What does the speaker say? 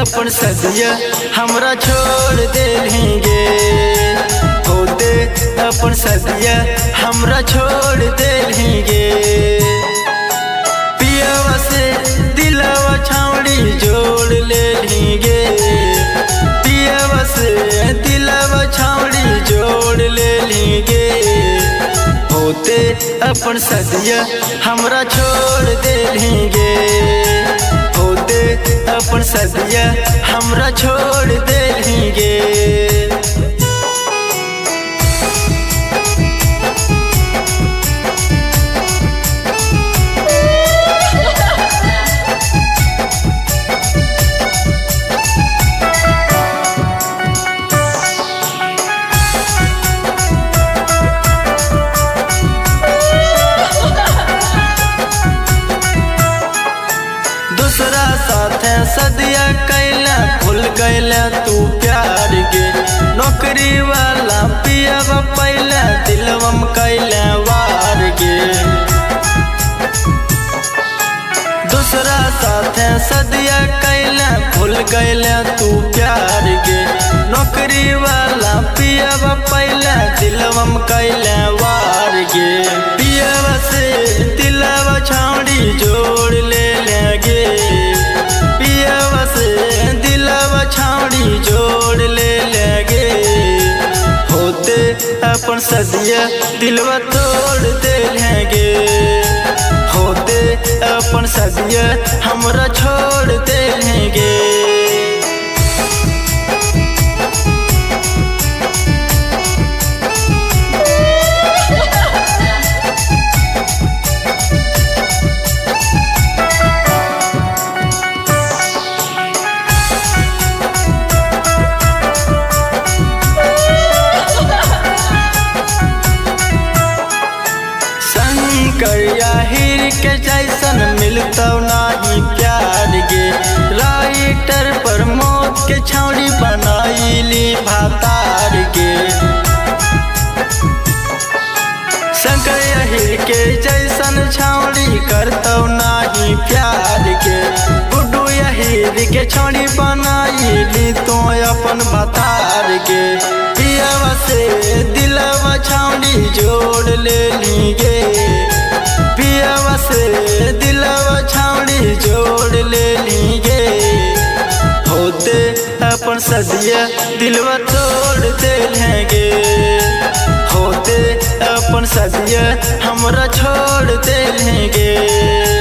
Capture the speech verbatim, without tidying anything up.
अपन सदिया हमरा छोड़ देलेंगे। होते अपन सदिया हमरा छोड़ देलेंगे। पियावा से दिलावा छावड़ी जोड़ लेंगे। पियावा से दिलावा छावड़ी जोड़ लेंगे। होते अपन सदिया हमरा छोड़ देलेंगे। होते अपन सदिया हमरा छोड़ देलेंगे। दूसरा साथ सदिया कैला भूल गैला तू प्यार के। नौकरी वाला पियावा पहला दिलवम कैला वार के। दूसरा साथ सदिया कैला भूल गैला तू प्यार के। नौकरी वाला पियावा पहला दिलवम कैला वार के। पियावा से दिलवा छावड़ी जोड़ ले लेंगे। पियावा से दिलवा छावड़ी जोड़ ले लेंगे। होते अपन सदिया दिलवा तोड़ देलेंगे। होते अपन सदिया हमरा छोड़ देलेंगे। करिया हीर के जैसन मिलता नहीं प्यार गे। राइटर प्रमोद के छावड़ी बनाईली भातार गे। शंकर हीर के जैसन छावड़ी करता नहीं प्यार गे। गुड्डू हीर के छावड़ी बनाईली तो अपन भातार गे। पियावा से दिलवा छावड़ी जोड़ ले लीगे। पियावा से दिलवा छावड़ी जोड़ ले लीगे। होते अपन सदिया दिलवा तोड़ देलेंगे। होते अपन सदिया हमरा छोड़ देलेंगे।